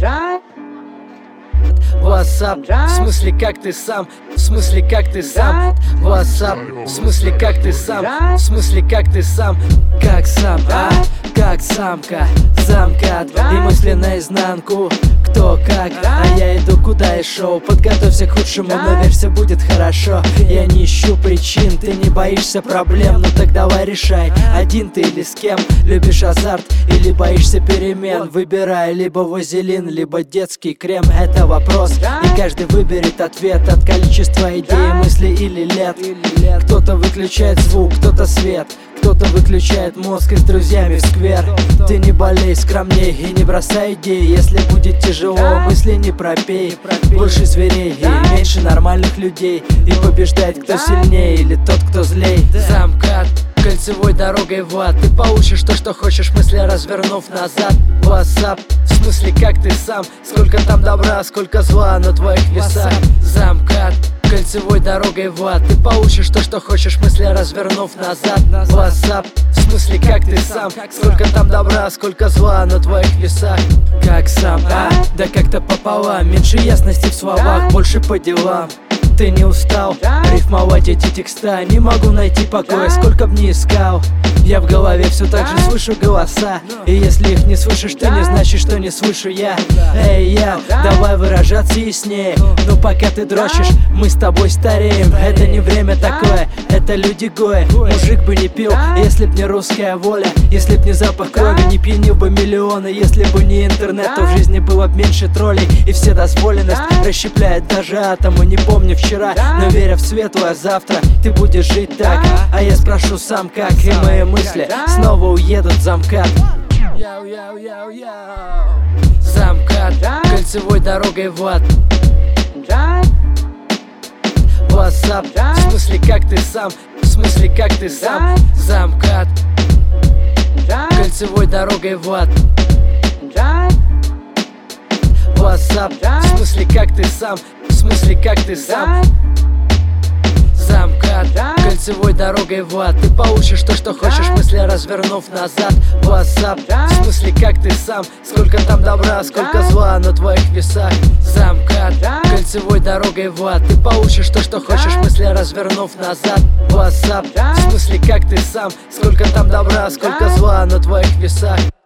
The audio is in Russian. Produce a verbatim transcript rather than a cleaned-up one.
WhatsApp, в смысле как ты сам, в смысле как ты сам. WhatsApp, в смысле как ты сам, в смысле как ты сам. Как сам, а, как самка, замка. И мысли наизнанку, кто как. А я иду куда и шоу. Подготовься к худшему, но верь, все будет хорошо. Я не ищу причин, ты не боишься проблем. Ну так давай решай, один ты или с кем. Любишь азарт или боишься перемен? Выбирай либо вазелин, либо детский крем. Это вопрос, и каждый выберет ответ от количества идей, мыслей или лет. Кто-то выключает звук, кто-то свет, кто-то выключает мозг и с друзьями в сквер. Ты не болей, скромней и не бросай идеи. Если будет тяжело, мысли не пропей. Больше зверей и меньше нормальных людей. И побеждает кто сильнее или тот, кто злей. Замкат кольцевой дорогой в ад. Ты получишь то, что хочешь, мысли развернув назад. WhatsApp, в смысле как ты сам. Сколько там добра, сколько зла на твоих весах. Замкат кольцевой дорогой в ад. Ты получишь то, что хочешь, мысли развернув назад. WhatsApp, в смысле как ты сам. Сколько там добра, сколько зла на твоих весах. Как сам, а? Да как-то пополам. Меньше ясности в словах, больше по делам. Ты не устал рифмовать эти текста? Не могу найти покоя, сколько б не искал. Я в голове все так же слышу голоса. И если их не слышишь ты, не значит, что не слышу я. Эй, я, давай выражаться яснее. Но пока ты дрочишь, мы с тобой стареем. Это не время такое, это люди гоя. Мужик бы не пил, если б не русская воля. Если б не запах крови, не пьянил бы миллионы. Если бы не интернет, то в жизни было б меньше троллей. И вседозволенность расщепляет даже атомы. Не помню вчера, но веря в светлое завтра, ты будешь жить так. А я спрошу сам как, и мои мысли снова уедут в замкат. Замкат кольцевой дорогой в ад. WhatsApp, в смысле как ты сам, в смысле как ты сам. Замкат кольцевой дорогой в ад. WhatsApp, в смысле как ты сам, в смысле как ты сам. Замкат кольцевой дорогой в ад. Ты получишь то, что хочешь, мысли развернув назад. WhatsApp, в смысле как ты сам. Сколько там добра, сколько зла на твоих весах. Замкат кольцевой дорогой в ад. Ты получишь то, что хочешь, мысли развернув назад. WhatsApp, в смысле как ты сам. Сколько там добра, сколько зла на твоих весах.